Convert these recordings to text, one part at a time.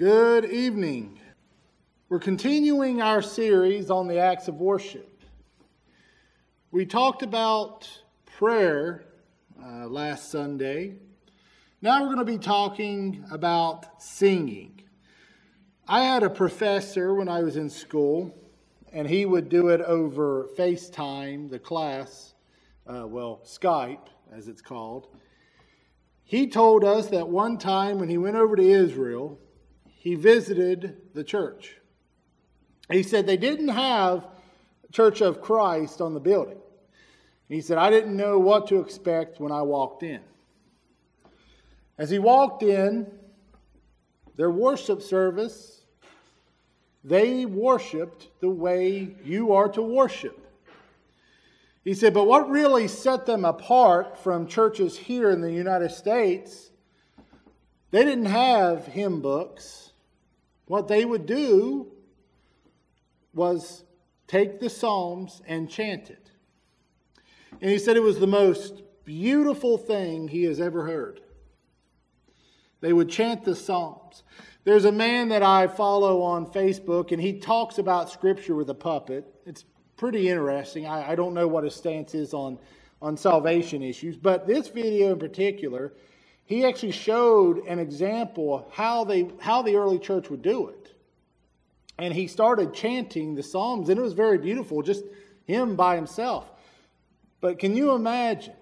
Good evening. We're continuing our series on the acts of worship. We talked about prayer last Sunday. Now we're going to be talking about singing. I had a professor when I was in school, and he would do it over FaceTime, the class, Skype, as it's called. He told us that one time when he went over to Israel, he visited the church. He said they didn't have Church of Christ on the building. He said, I didn't know what to expect when I walked in. As he walked in, their worship service, they worshiped the way you are to worship. He said, but what really set them apart from churches here in the United States, they didn't have hymn books. What they would do was take the Psalms and chant it. And he said it was the most beautiful thing he has ever heard. They would chant the Psalms. There's a man that I follow on Facebook, and he talks about Scripture with a puppet. It's pretty interesting. I don't know what his stance is on salvation issues, but this video in particular, he actually showed an example of how the early church would do it. And he started chanting the Psalms, and it was very beautiful, just him by himself. But can you imagine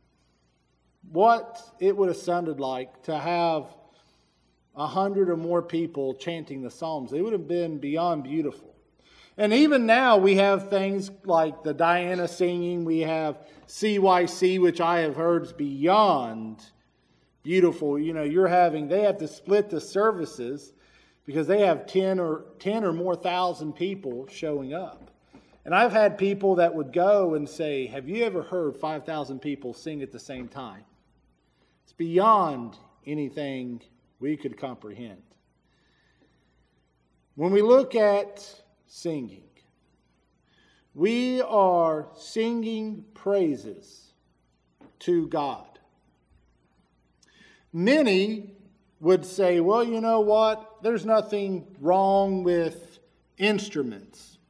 what it would have sounded like to have 100 or more people chanting the Psalms? It would have been beyond beautiful. And even now we have things like the Diana singing. We have CYC, which I have heard is beyond beautiful. You know, they have to split the services because they have 10 or more thousand people showing up. And I've had people that would go and say, have you ever heard 5,000 people sing at the same time? It's beyond anything we could comprehend. When we look at singing, we are singing praises to God. Many would say, well, you know what? There's nothing wrong with instruments.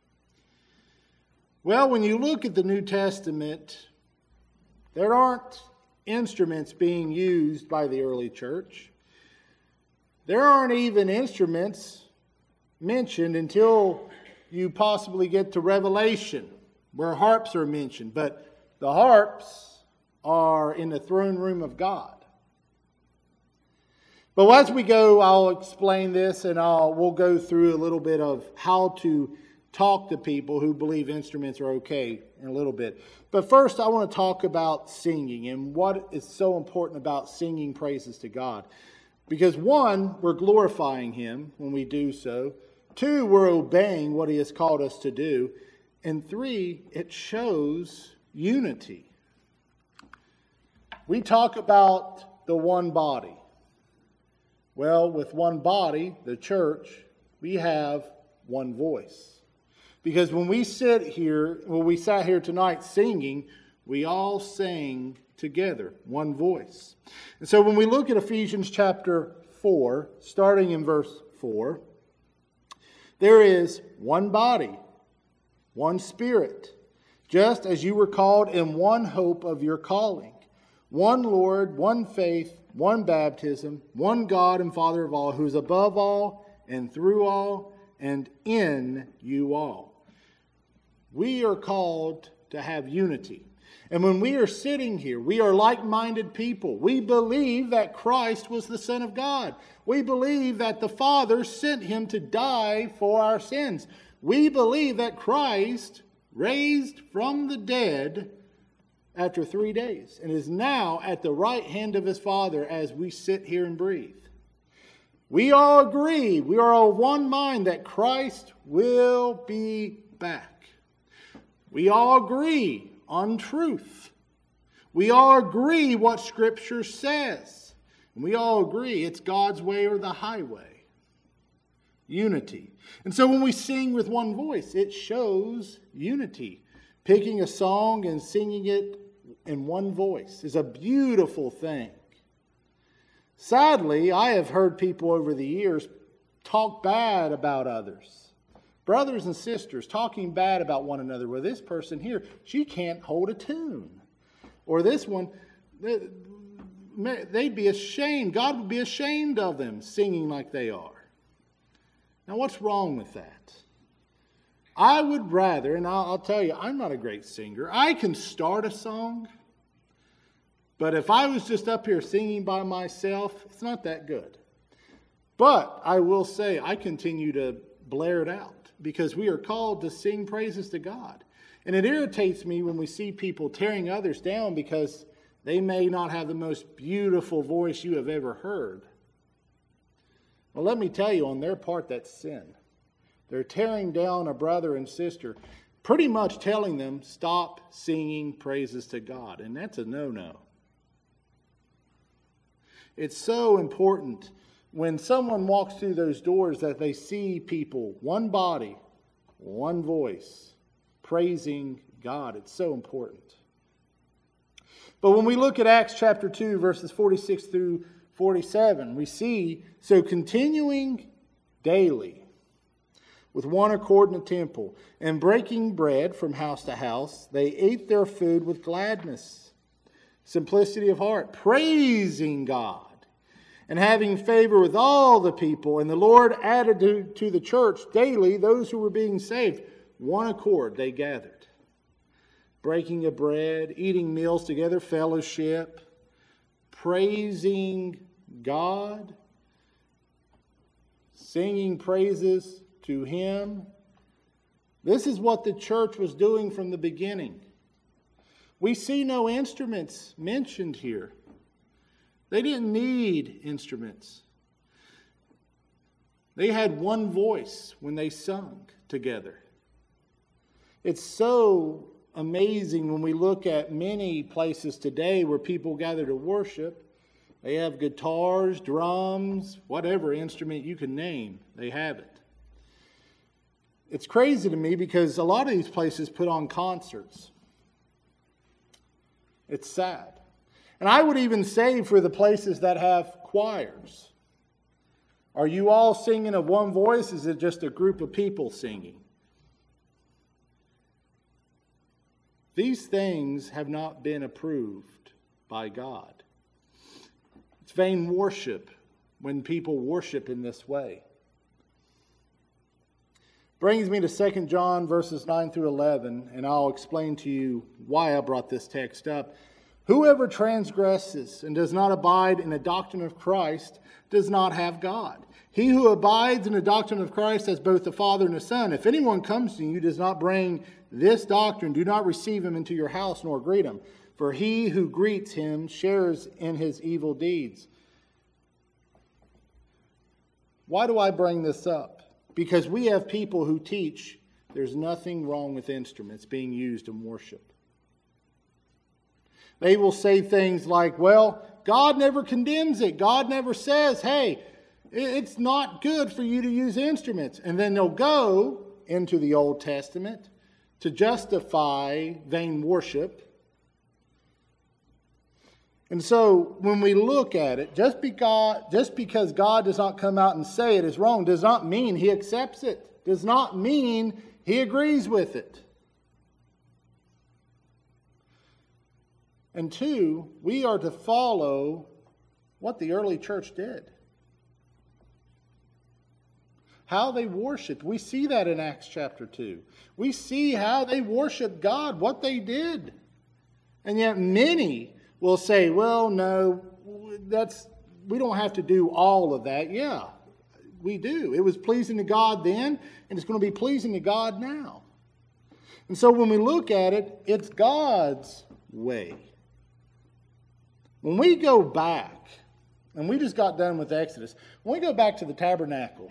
Well, when you look at the New Testament, there aren't instruments being used by the early church. There aren't even instruments mentioned until you possibly get to Revelation, where harps are mentioned. But the harps are in the throne room of God. But as we go, I'll explain this, and we'll go through a little bit of how to talk to people who believe instruments are okay in a little bit. But first, I want to talk about singing and what is so important about singing praises to God. Because one, we're glorifying Him when we do so. Two, we're obeying what He has called us to do. And three, it shows unity. We talk about the one body. Well, with one body, the church, we have one voice. Because when we sat here tonight singing, we all sang together, one voice. And so when we look at Ephesians chapter 4, starting in verse 4, there is one body, one Spirit, just as you were called in one hope of your calling, one Lord, one faith, one baptism, one God and Father of all, who is above all and through all and in you all. We are called to have unity. And when we are sitting here, we are like-minded people. We believe that Christ was the Son of God. We believe that the Father sent Him to die for our sins. We believe that Christ raised from the dead after 3 days and is now at the right hand of His Father as we sit here and breathe. We all agree, we are of one mind that Christ will be back. We all agree on truth. We all agree what Scripture says. And we all agree it's God's way or the highway. Unity. And so when we sing with one voice, it shows unity. Picking a song and singing it in one voice is a beautiful thing. Sadly, I have heard people over the years talk bad about others. Brothers and sisters talking bad about one another. Well, this person here, she can't hold a tune. Or this one, they'd be ashamed. God would be ashamed of them singing like they are. Now, what's wrong with that? I would rather, and I'll tell you, I'm not a great singer. I can start a song, but if I was just up here singing by myself, it's not that good. But I will say, I continue to blare it out because we are called to sing praises to God. And it irritates me when we see people tearing others down because they may not have the most beautiful voice you have ever heard. Well, let me tell you, on their part, that's sin. They're tearing down a brother and sister, pretty much telling them, stop singing praises to God. And that's a no-no. It's so important when someone walks through those doors that they see people, one body, one voice, praising God. It's so important. But when we look at Acts chapter 2, verses 46 through 47, we see, so continuing daily with one accord in the temple and breaking bread from house to house, they ate their food with gladness, simplicity of heart, praising God and having favor with all the people. And the Lord added to the church daily those who were being saved. One accord they gathered. Breaking of bread, eating meals together, fellowship, praising God, singing praises to Him. This is what the church was doing from the beginning. We see no instruments mentioned here. They didn't need instruments. They had one voice when they sung together. It's so amazing when we look at many places today where people gather to worship. They have guitars, drums, whatever instrument you can name, they have it. It's crazy to me because a lot of these places put on concerts. It's sad. And I would even say for the places that have choirs, are you all singing of one voice? Is it just a group of people singing? These things have not been approved by God. It's vain worship when people worship in this way. Brings me to 2 John verses 9 through 11, and I'll explain to you why I brought this text up. Whoever transgresses and does not abide in the doctrine of Christ does not have God. He who abides in the doctrine of Christ has both the Father and the Son. If anyone comes to you does not bring this doctrine, do not receive him into your house nor greet him. For he who greets him shares in his evil deeds. Why do I bring this up? Because we have people who teach there's nothing wrong with instruments being used in worship. They will say things like, well, God never condemns it. God never says, hey, it's not good for you to use instruments. And then they'll go into the Old Testament to justify vain worship. And so when we look at it, just because God does not come out and say it is wrong does not mean He accepts it. Does not mean He agrees with it. And two, we are to follow what the early church did. How they worshiped. We see that in Acts chapter 2. We see how they worshiped God, what they did. And yet many will say, well, no, we don't have to do all of that. Yeah, we do. It was pleasing to God then, and it's going to be pleasing to God now. And so when we look at it, it's God's way. When we go back, and we just got done with Exodus, when we go back to the tabernacle,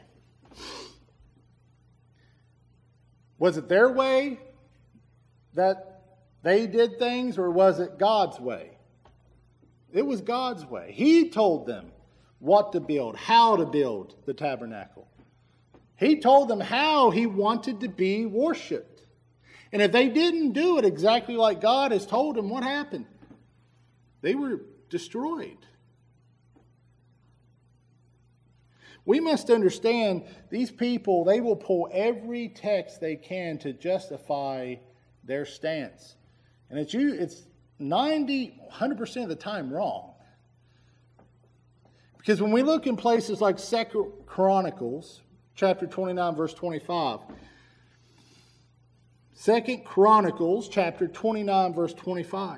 was it their way that they did things, or was it God's way? It was God's way. He told them what to build, how to build the tabernacle. He told them how He wanted to be worshipped. And if they didn't do it exactly like God has told them, what happened? They were destroyed. We must understand these people, they will pull every text they can to justify their stance. And it's 100% of the time wrong. Because when we look in places like 2 Chronicles, chapter 29, verse 25. 2 Chronicles, chapter 29, verse 25.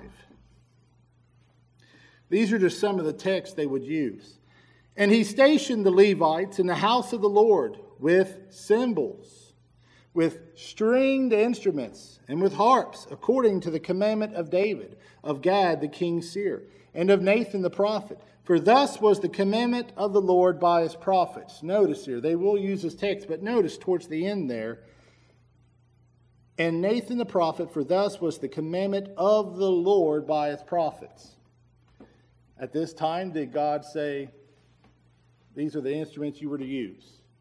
These are just some of the texts they would use. And he stationed the Levites in the house of the Lord with cymbals, with stringed instruments, and with harps, according to the commandment of David, of Gad the king's seer, and of Nathan the prophet. For thus was the commandment of the Lord by his prophets. Notice here, they will use this text, but notice towards the end there, and Nathan the prophet, for thus was the commandment of the Lord by his prophets. At this time, did God say, these are the instruments you were to use?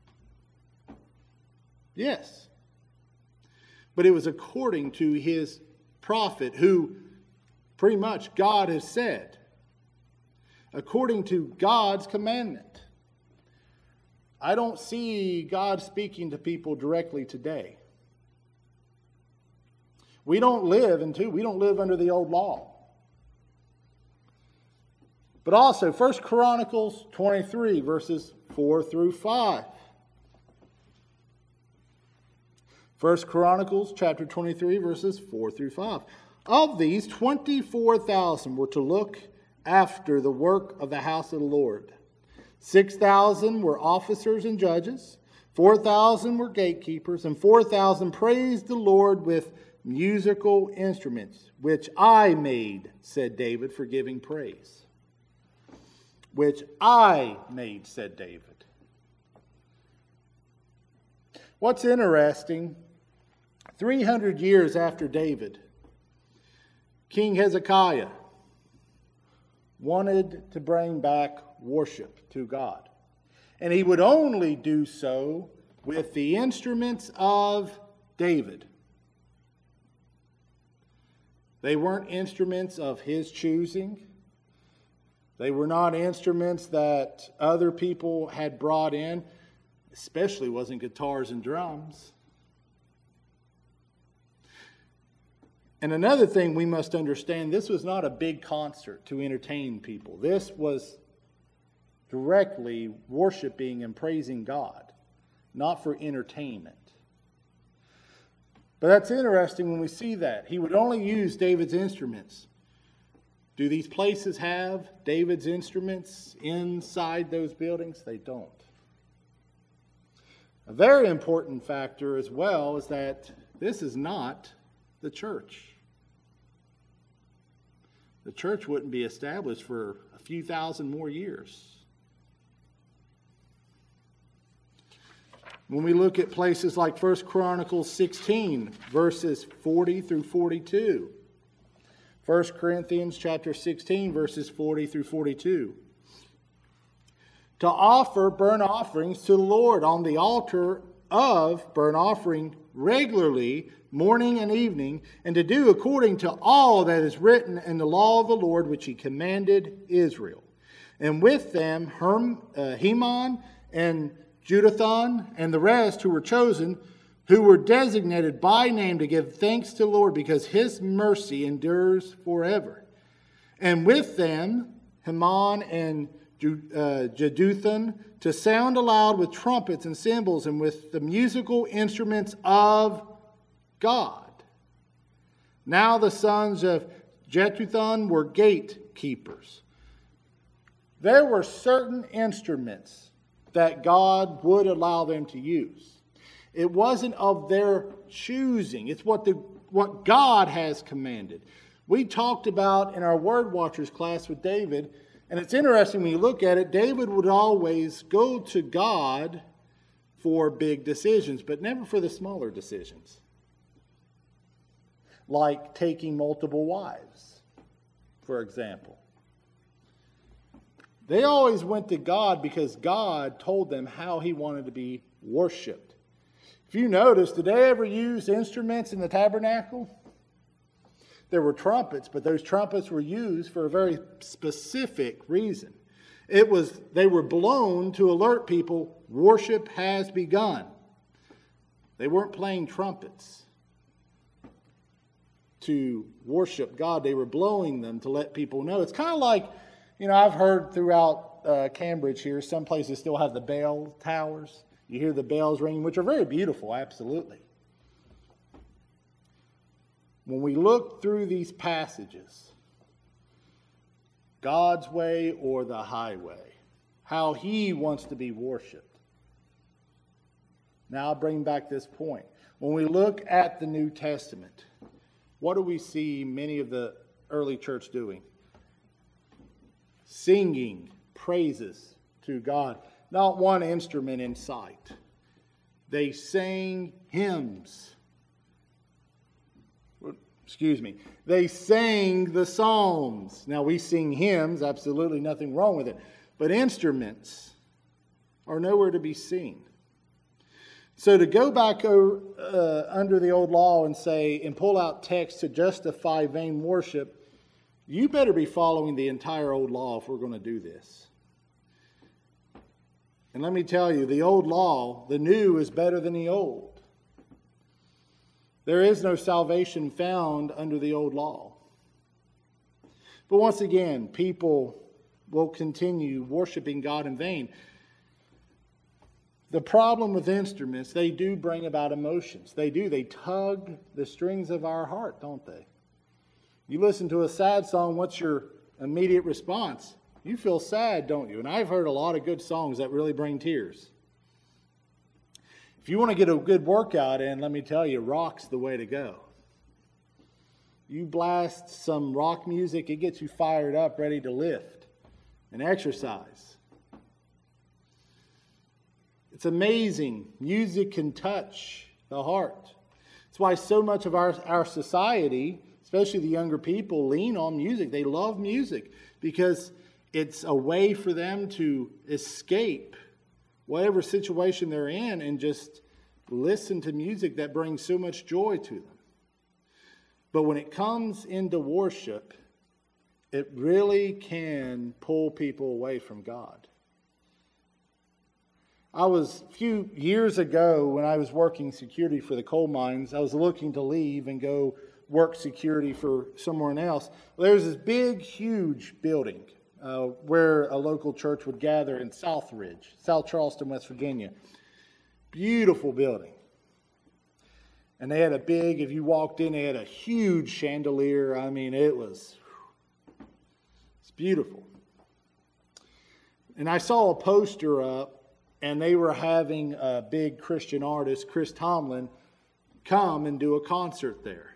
Yes. But it was according to his prophet, who pretty much God has said, according to God's commandment. I don't see God speaking to people directly today. We don't live under the old law. But also, 1 Chronicles 23, verses 4 through 5. 1 Chronicles chapter 23, verses 4 through 5. Of these, 24,000 were to look after the work of the house of the Lord. 6,000 were officers and judges. 4,000 were gatekeepers. And 4,000 praised the Lord with musical instruments, which I made, said David, for giving praise. Which I made, said David. What's interesting, 300 years after David, King Hezekiah wanted to bring back worship to God. And he would only do so with the instruments of David. They weren't instruments of his choosing. They were not instruments that other people had brought in, especially wasn't guitars and drums. And another thing we must understand, this was not a big concert to entertain people. This was directly worshiping and praising God, not for entertainment. But that's interesting when we see that. He would only use David's instruments. Do these places have David's instruments inside those buildings? They don't. A very important factor as well is that this is not the church. The church wouldn't be established for a few thousand more years. When we look at places like 1 Chronicles 16, verses 40 through 42. 1 Corinthians chapter 16, verses 40 through 42. To offer burnt offerings to the Lord on the altar of burnt offering regularly, morning and evening, and to do according to all that is written in the law of the Lord, which he commanded Israel. And with them Heman and Jeduthun and the rest who were chosen, who were designated by name to give thanks to the Lord, because his mercy endures forever. And with them Heman and Jeduthun, to sound aloud with trumpets and cymbals and with the musical instruments of God. Now the sons of Jeduthun were gatekeepers. There were certain instruments that God would allow them to use. It wasn't of their choosing. It's what God has commanded. We talked about in our Word Watchers class with David, and it's interesting when you look at it, David would always go to God for big decisions, but never for the smaller decisions. Like taking multiple wives, for example. They always went to God because God told them how he wanted to be worshipped. If you notice, did they ever use instruments in the tabernacle? There were trumpets, but those trumpets were used for a very specific reason. They were blown to alert people, worship has begun. They weren't playing trumpets to worship God. They were blowing them to let people know. It's kind of like, I've heard throughout Cambridge here, some places still have the bell towers. You hear the bells ringing, which are very beautiful, absolutely. When we look through these passages, God's way or the highway, how He wants to be worshiped. Now I'll bring back this point. When we look at the New Testament, what do we see many of the early church doing? Singing praises to God. Not one instrument in sight. They sang hymns. They sang the psalms. Now we sing hymns, absolutely nothing wrong with it. But instruments are nowhere to be seen. So to go back under the old law and pull out texts to justify vain worship, you better be following the entire old law if we're going to do this. And let me tell you, the old law, the new is better than the old. There is no salvation found under the old law. But once again, people will continue worshiping God in vain. The problem with instruments, they do bring about emotions. They do. They tug the strings of our heart, don't they? You listen to a sad song, what's your immediate response? You feel sad, don't you? And I've heard a lot of good songs that really bring tears. If you want to get a good workout in, let me tell you, rock's the way to go. You blast some rock music, it gets you fired up, ready to lift and exercise. It's amazing. Music can touch the heart. That's why so much of our society, especially the younger people, lean on music. They love music because it's a way for them to escape whatever situation they're in and just listen to music that brings so much joy to them. But when it comes into worship, it really can pull people away from God. A few years ago, when I was working security for the coal mines, I was looking to leave and go work security for someone else. Well, there's this big, huge building where a local church would gather in Southridge, South Charleston, West Virginia. Beautiful building. And they had if you walked in, they had a huge chandelier. I mean, it's beautiful. And I saw a poster up, and they were having a big Christian artist, Chris Tomlin, come and do a concert there.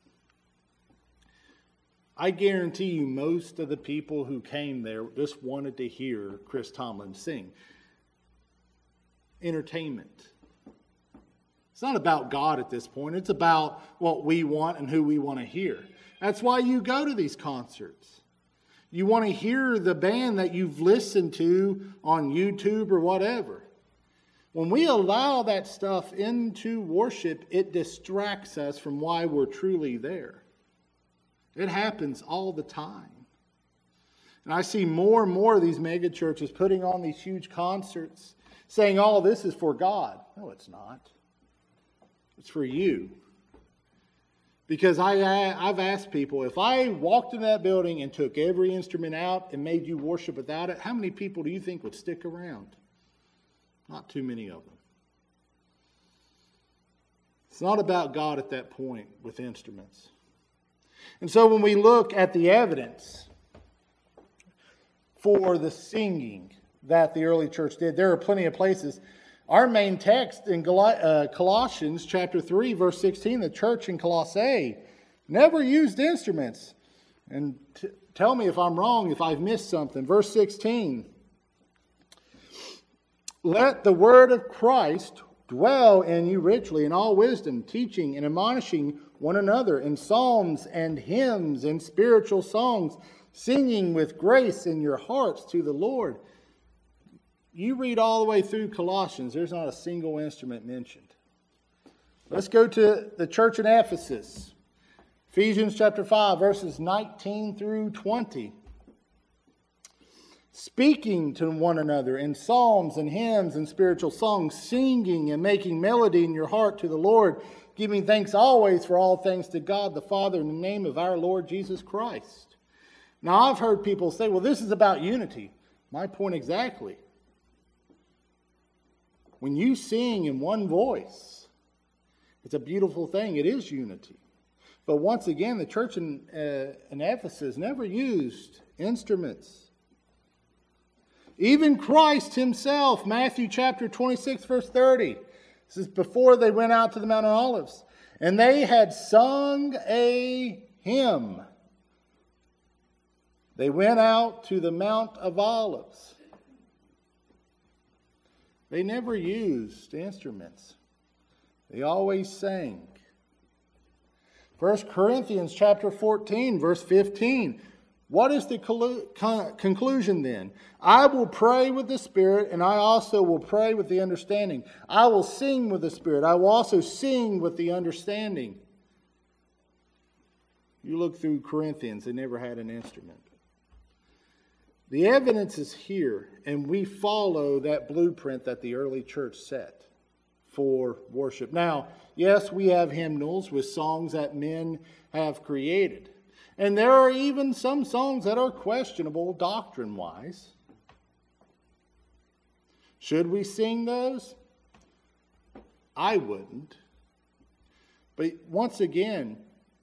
I guarantee you most of the people who came there just wanted to hear Chris Tomlin sing. Entertainment. It's not about God at this point. It's about what we want and who we want to hear. That's why you go to these concerts. You want to hear the band that you've listened to on YouTube or whatever. When we allow that stuff into worship, it distracts us from why we're truly there. It happens all the time. And I see more and more of these mega churches putting on these huge concerts, saying, oh, this is for God. No, it's not. It's for you. Because I've asked people, if I walked in that building and took every instrument out and made you worship without it, how many people do you think would stick around? Not too many of them. It's not about God at that point with instruments. And so when we look at the evidence for the singing that the early church did, there are plenty of places. Our main text in Colossians chapter 3, verse 16, the church in Colossae never used instruments. And tell me if I'm wrong, if I've missed something. Verse 16, let the word of Christ dwell in you richly in all wisdom, teaching and admonishing one another in psalms and hymns and spiritual songs, singing with grace in your hearts to the Lord. You read all the way through Colossians, there's not a single instrument mentioned. Let's go to the church in Ephesus. Ephesians chapter 5, verses 19 through 20. speaking to one another in psalms and hymns and spiritual songs, singing and making melody in your heart to the Lord, giving thanks always for all things to God the Father in the name of our Lord Jesus Christ. Now, I've heard people say, well, this is about unity. My point exactly. When you sing in one voice, it's a beautiful thing. It is unity. But once again, the church in Ephesus never used instruments. Even Christ himself, Matthew chapter 26, verse 30. This is before they went out to the Mount of Olives. And they had sung a hymn. They went out to the Mount of Olives. They never used instruments. They always sang. 1 Corinthians chapter 14, verse 15. What is the conclusion then? I will pray with the Spirit, and I also will pray with the understanding. I will sing with the Spirit. I will also sing with the understanding. You look through Corinthians, they never had an instrument. The evidence is here, and we follow that blueprint that the early church set for worship. Now, yes, we have hymnals with songs that men have created. And there are even some songs that are questionable doctrine-wise. Should we sing those? I wouldn't. But once again,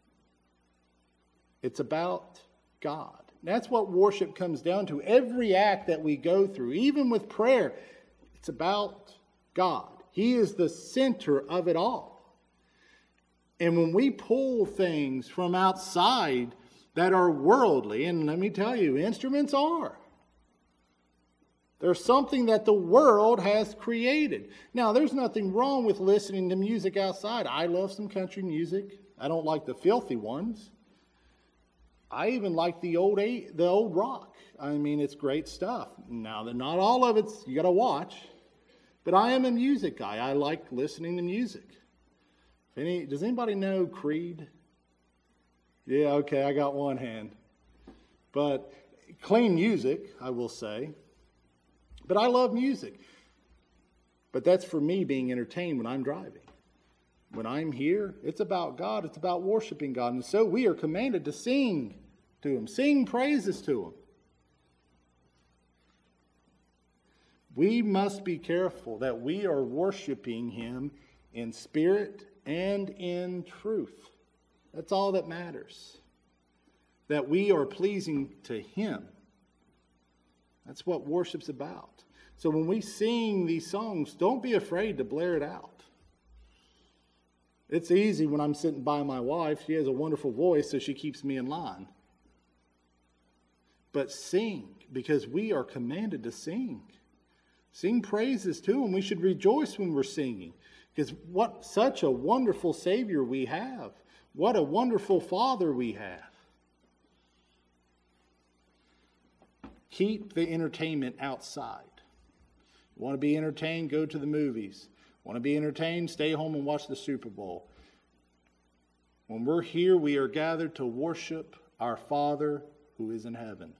it's about God. That's what worship comes down to. Every act that we go through, even with prayer, it's about God. He is the center of it all. And when we pull things from outside that are worldly, and let me tell you, instruments are. There's something that the world has created. Now, there's nothing wrong with listening to music outside. I love some country music. I don't like the filthy ones. I even like the old rock. I mean, it's great stuff. Now, not all of it's you got to watch. But I am a music guy. I like listening to music. Does anybody know Creed? Yeah, okay, I got one hand. But clean music, I will say. But I love music. But that's for me being entertained when I'm driving. When I'm here, it's about God. It's about worshiping God. And so we are commanded to sing to Him. Sing praises to Him. We must be careful that we are worshiping Him in spirit and in truth. That's all that matters. That we are pleasing to Him. That's what worship's about. So when we sing these songs, don't be afraid to blare it out. It's easy when I'm sitting by my wife. She has a wonderful voice, so she keeps me in line. But sing, because we are commanded to sing. Sing praises to Him. We should rejoice when we're singing. Because what such a wonderful Savior we have. What a wonderful Father we have. Keep the entertainment outside. Want to be entertained? Go to the movies. Want to be entertained? Stay home and watch the Super Bowl. When we're here, we are gathered to worship our Father who is in heaven.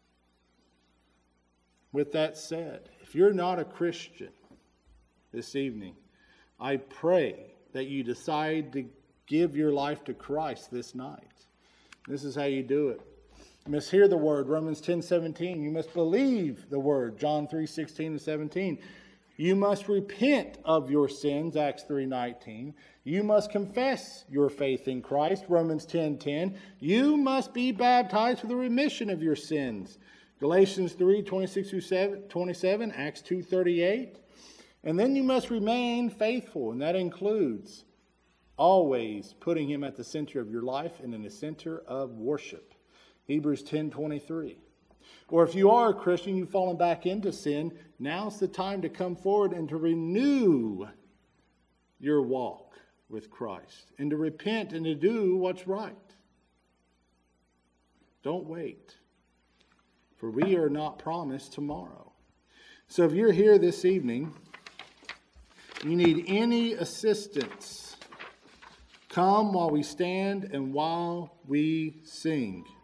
With that said, if you're not a Christian this evening, I pray that you decide to give your life to Christ this night. This is how you do it. You must hear the word, Romans 10:17. You must believe the word, John 3:16 and 17. You must repent of your sins, Acts 3:19. You must confess your faith in Christ, Romans 10:10. You must be baptized for the remission of your sins, Galatians 3:26-27, Acts 2:38. And then you must remain faithful, and that includes always putting Him at the center of your life and in the center of worship, Hebrews 10:23. Or if you are a Christian, you've fallen back into sin, now's the time to come forward and to renew your walk with Christ and to repent and to do what's right. Don't wait, for we are not promised tomorrow. So if you're here this evening, you need any assistance, come while we stand and while we sing.